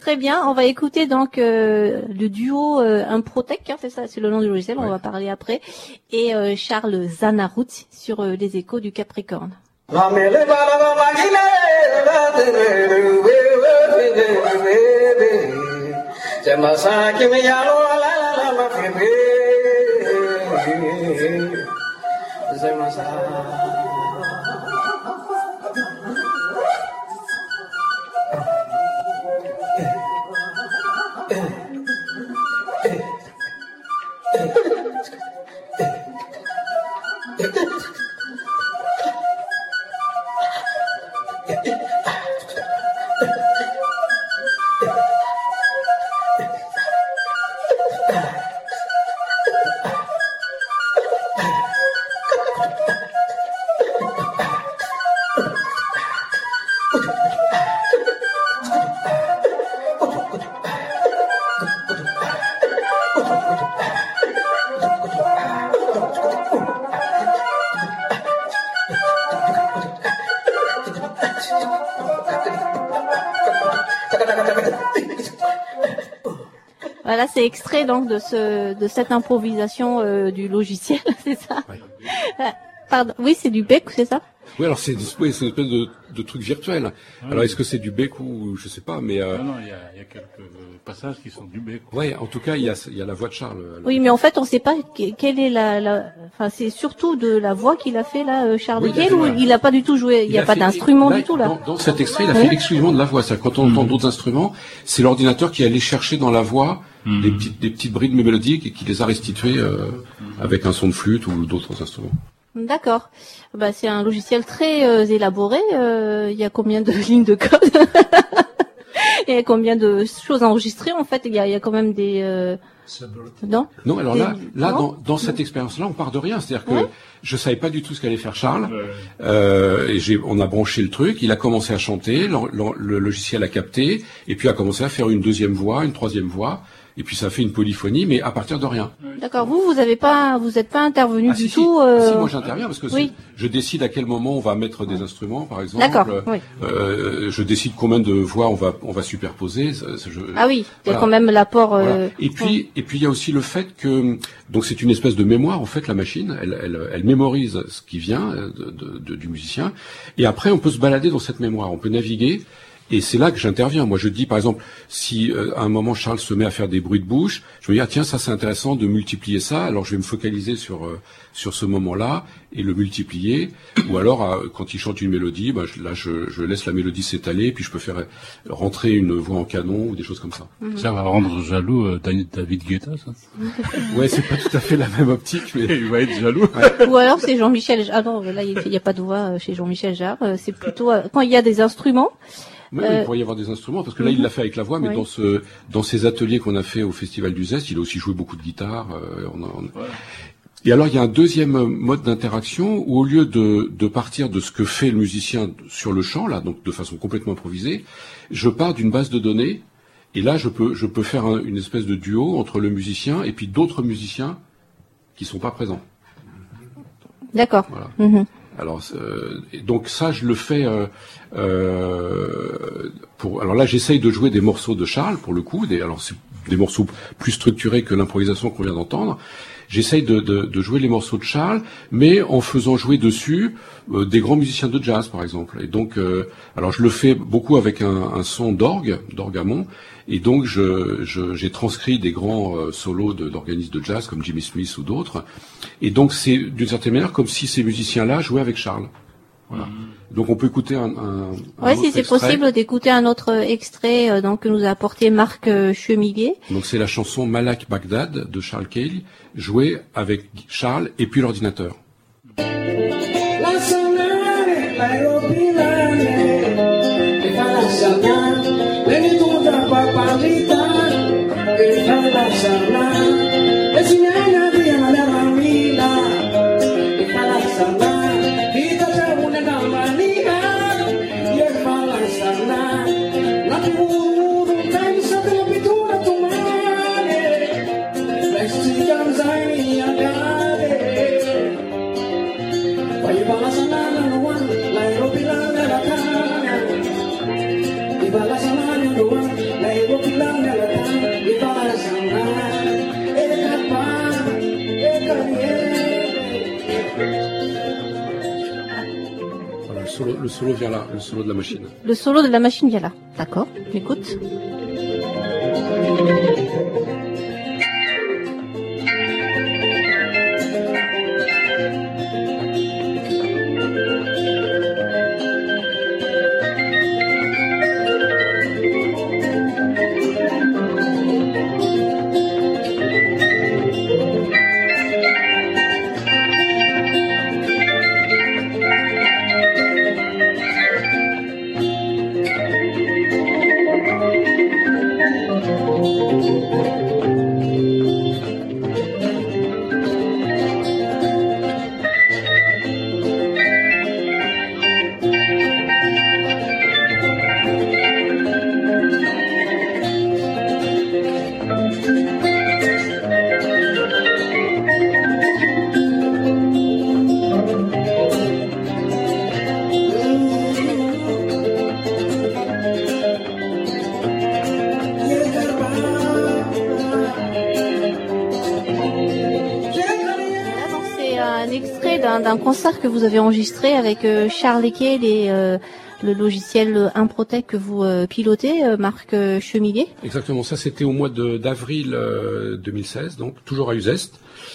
Très bien, on va écouter donc le duo Improtech, hein, c'est ça, c'est le nom du logiciel, on va parler après, et Charles Zanarout sur les échos du Capricorne. Voilà, c'est extrait donc de cette improvisation du logiciel, c'est ça? Oui. Pardon, oui, c'est du bec, c'est ça? Oui, alors c'est une espèce de truc virtuel. Alors est-ce que c'est du bec ou je sais pas, mais non, il y a quelques passages qui sont du bec. ouais, en tout cas, il y a la voix de Charles. Oui, mais en fait, on ne sait pas quelle est enfin, c'est surtout de la voix qu'il a fait là, Charles Deckel, ou il a pas du tout joué, il n'y a pas d'instrument du tout là. Dans cet extrait, il a fait exclusivement de la voix. C'est-à-dire, quand on entend d'autres instruments, c'est l'ordinateur qui allait chercher dans la voix des petites brides mélodiques et qui les a restituées avec un son de flûte ou d'autres instruments. D'accord. Bah, c'est un logiciel très élaboré. Il y a combien de lignes de code? Il y a combien de choses enregistrées en fait? Il y a quand même des Non, alors là, dans cette expérience-là, on part de rien. C'est-à-dire que je savais pas du tout ce qu'allait faire Charles. Et on a branché le truc. Il a commencé à chanter. Le logiciel a capté et puis a commencé à faire une deuxième voix, une troisième voix. Et puis ça fait une polyphonie, mais à partir de rien. D'accord. Vous êtes pas intervenu du tout. Si, moi j'interviens parce que je décide à quel moment on va mettre des instruments, par exemple. D'accord. Oui. Je décide combien de voix on va superposer. Ah oui, il y a quand même l'apport. Voilà. Et puis il y a aussi le fait que donc c'est une espèce de mémoire en fait, la machine. Elle mémorise ce qui vient du musicien. Et après on peut se balader dans cette mémoire, on peut naviguer. Et c'est là que j'interviens. Moi, je dis, par exemple, si à un moment Charles se met à faire des bruits de bouche, je me dis, tiens, ça c'est intéressant de multiplier ça. Alors, je vais me focaliser sur ce moment-là et le multiplier. Ou alors, quand il chante une mélodie, je laisse la mélodie s'étaler, puis je peux faire rentrer une voix en canon ou des choses comme ça. Ça va rendre jaloux David Guetta, ça. Ouais, c'est pas tout à fait la même optique, mais il va être jaloux. Ouais. Ou alors c'est Jean-Michel. Ah non, là il y a pas de voix chez Jean-Michel Jarre. C'est plutôt quand il y a des instruments. Oui, il pourrait y avoir des instruments, parce que là, il l'a fait avec la voix, mais dans ces ateliers qu'on a fait au Festival du Zest, il a aussi joué beaucoup de guitare. Et alors, il y a un deuxième mode d'interaction où, au lieu de partir de ce que fait le musicien sur le champ, là, donc de façon complètement improvisée, je pars d'une base de données, et là, je peux faire une espèce de duo entre le musicien et puis d'autres musiciens qui sont pas présents. D'accord. Voilà. Alors donc ça je le fais alors là j'essaye de jouer des morceaux de Charles pour le coup, alors c'est des morceaux plus structurés que l'improvisation qu'on vient d'entendre. J'essaye de jouer les morceaux de Charles, mais en faisant jouer dessus des grands musiciens de jazz par exemple. Et donc alors je le fais beaucoup avec un son d'orgue Amon. Et donc j'ai transcrit des grands solos d'organistes de jazz comme Jimmy Smith ou d'autres. Et donc c'est d'une certaine manière comme si ces musiciens-là jouaient avec Charles. Voilà. Donc on peut écouter un si c'est possible d'écouter un autre extrait donc que nous a apporté Marc Chemillier. Donc c'est la chanson Malak Baghdad de Charles Cale, jouée avec Charles et puis l'ordinateur. Bye. le solo vient là, le solo de la machine. Le solo de la machine vient là. D'accord, écoute. D'un concert que vous avez enregistré avec Charles Lecquel et le logiciel Improtec que vous pilotez, Marc Chemillet. Exactement, ça c'était au mois d'avril 2016, donc toujours à Uzès.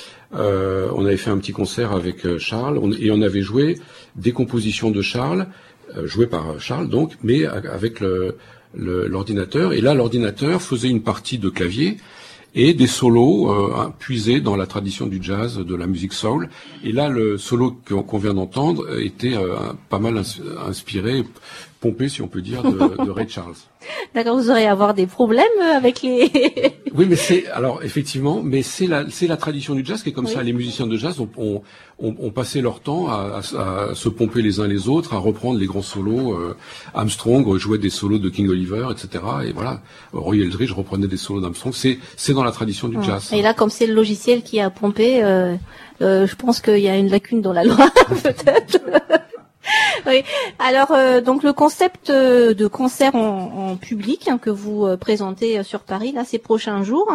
On avait fait un petit concert avec Charles et on avait joué des compositions de Charles, jouées par Charles donc, mais avec l'ordinateur. Et là, l'ordinateur faisait une partie de clavier et des solos puisés dans la tradition du jazz, de la musique soul. Et là, le solo qu'on vient d'entendre était pas mal inspiré, pompé, si on peut dire, de Ray Charles. D'accord, vous aurez à avoir des problèmes avec les... Oui, mais effectivement, mais c'est la tradition du jazz qui est comme ça. Les musiciens de jazz ont passé leur temps à se pomper les uns les autres, à reprendre les grands solos. Armstrong jouait des solos de King Oliver, etc. Et voilà, Roy Eldridge reprenait des solos d'Armstrong. C'est dans la tradition du jazz. Et là, comme c'est le logiciel qui a pompé, je pense qu'il y a une lacune dans la loi, peut-être. Oui. Alors, donc le concept de concert en public que vous présentez sur Paris là ces prochains jours,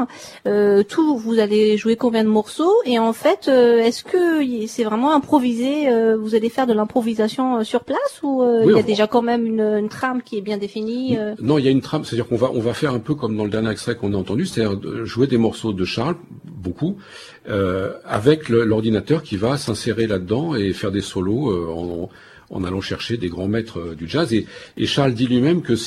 vous allez jouer combien de morceaux et en fait, est-ce que c'est vraiment improvisé? Vous allez faire de l'improvisation sur place ou il y a déjà quand même une trame qui est bien définie? Non, il y a une trame, c'est-à-dire qu'on va faire un peu comme dans le dernier extrait qu'on a entendu, c'est-à-dire jouer des morceaux de Charles, beaucoup, avec l'ordinateur qui va s'insérer là-dedans et faire des solos en allant chercher des grands maîtres du jazz. Et Charles dit lui-même que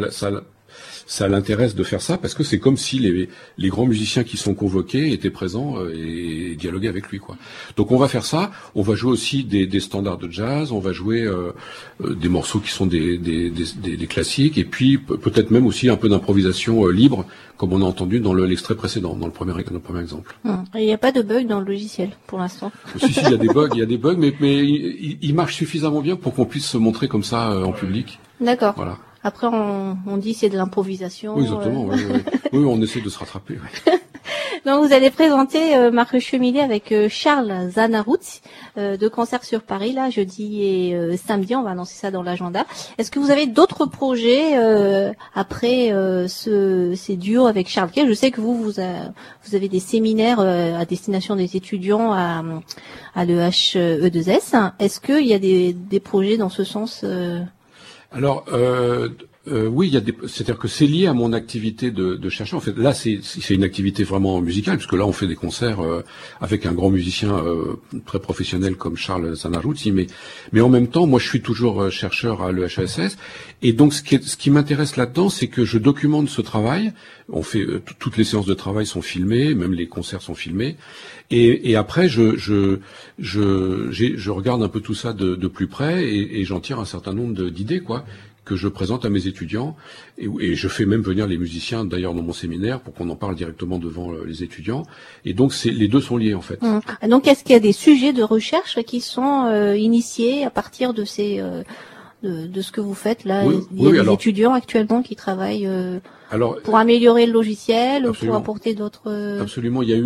ça l'intéresse de faire ça parce que c'est comme si les grands musiciens qui sont convoqués étaient présents et dialoguaient avec lui, quoi. Donc on va faire ça. On va jouer aussi des standards de jazz. On va jouer des morceaux qui sont des classiques et puis peut-être même aussi un peu d'improvisation libre, comme on a entendu dans l'extrait précédent, dans le premier exemple. Il n'y a pas de bug dans le logiciel pour l'instant. Si, il y a des bugs, mais il marche suffisamment bien pour qu'on puisse se montrer comme ça en public. D'accord. Voilà. Après, on dit c'est de l'improvisation. Oui, exactement. Oui, on essaie de se rattraper. Oui. Donc, vous allez présenter Marc Chemillet avec Charles Zanarutz de concert sur Paris, là, jeudi et samedi. On va annoncer ça dans l'agenda. Est-ce que vous avez d'autres projets après ces duos avec Charles Lecquel? Je sais que vous avez des séminaires à destination des étudiants à l'EHE2S. Est-ce qu'il y a des projets dans ce sens Alors, oui, c'est-à-dire que c'est lié à mon activité de chercheur. En fait, là, c'est une activité vraiment musicale, puisque là, on fait des concerts avec un grand musicien très professionnel comme Charles Zanarutz. Mais en même temps, moi, je suis toujours chercheur à l'EHESS. Et donc, ce qui m'intéresse là-dedans, c'est que je documente ce travail. On fait toutes les séances de travail sont filmées, même les concerts sont filmés. Et après, je regarde un peu tout ça de plus près et j'en tire un certain nombre d'idées, quoi, que je présente à mes étudiants et je fais même venir les musiciens d'ailleurs dans mon séminaire pour qu'on en parle directement devant les étudiants. Et donc les deux sont liés en fait. Donc est-ce qu'il y a des sujets de recherche qui sont initiés à partir de ces de ce que vous faites là? Il y a des étudiants actuellement qui travaillent pour améliorer le logiciel, absolument. Pour apporter d'autres. Absolument, il y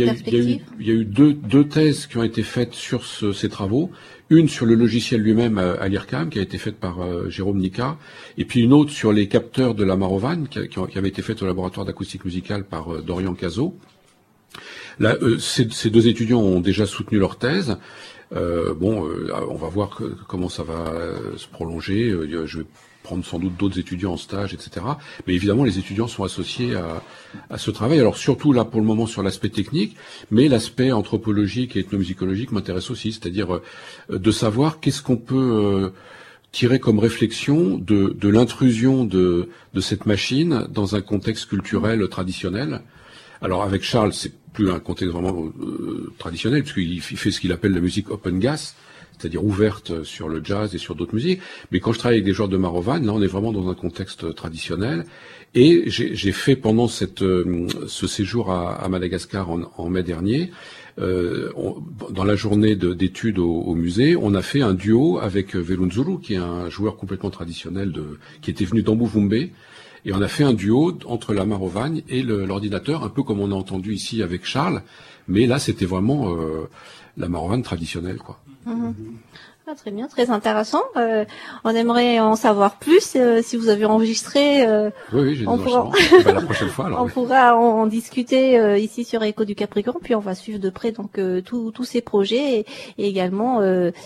a eu deux thèses qui ont été faites sur ces travaux. Une sur le logiciel lui-même à l'IRCAM, qui a été faite par Jérôme Nica, et puis une autre sur les capteurs de la Marovan, qui avait été faite au laboratoire d'acoustique musicale par Dorian Cazot. Là, ces deux étudiants ont déjà soutenu leur thèse. On va voir comment ça va se prolonger. Je vais prendre sans doute d'autres étudiants en stage, etc. Mais évidemment, les étudiants sont associés à ce travail. Alors surtout là, pour le moment, sur l'aspect technique, mais l'aspect anthropologique et ethnomusicologique m'intéresse aussi, c'est-à-dire de savoir qu'est-ce qu'on peut tirer comme réflexion de l'intrusion de cette machine dans un contexte culturel traditionnel. Alors avec Charles, c'est plus un contexte vraiment traditionnel, puisqu'il fait ce qu'il appelle la musique open gas, c'est-à-dire ouverte sur le jazz et sur d'autres musiques. Mais quand je travaille avec des joueurs de Marovan, là on est vraiment dans un contexte traditionnel. Et j'ai fait pendant ce séjour à Madagascar en mai dernier, dans la journée d'études au musée, on a fait un duo avec Velunzuru, qui est un joueur complètement traditionnel qui était venu d'Ambuvumbe. Et on a fait un duo entre la Marovagne et l'ordinateur, un peu comme on a entendu ici avec Charles, mais là c'était vraiment la Marovagne traditionnelle, quoi. Mmh. Ah, très bien, très intéressant. On aimerait en savoir plus. Si vous avez enregistré, oui, j'ai des enregistrements. La prochaine fois, alors. On pourra en discuter ici sur Écho du Capricorne, puis on va suivre de près donc tous ces projets et également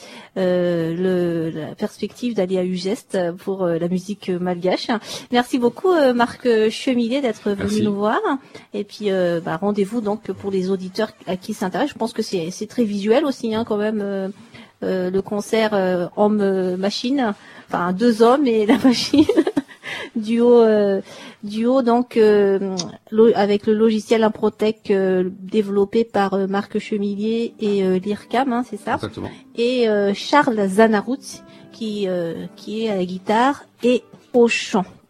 la perspective d'aller à Ugest pour la musique malgache. Merci beaucoup Marc Chemillet d'être venu nous voir. Et puis rendez-vous donc pour les auditeurs à qui s'intéresse. Je pense que c'est très visuel aussi, quand même. Le concert homme-machine, enfin 2 hommes et la machine, duo donc avec le logiciel Improtech développé par Marc Chemillet et l'IRCAM, c'est ça. Exactement. Et Charles Zanarut qui est à la guitare et au chant.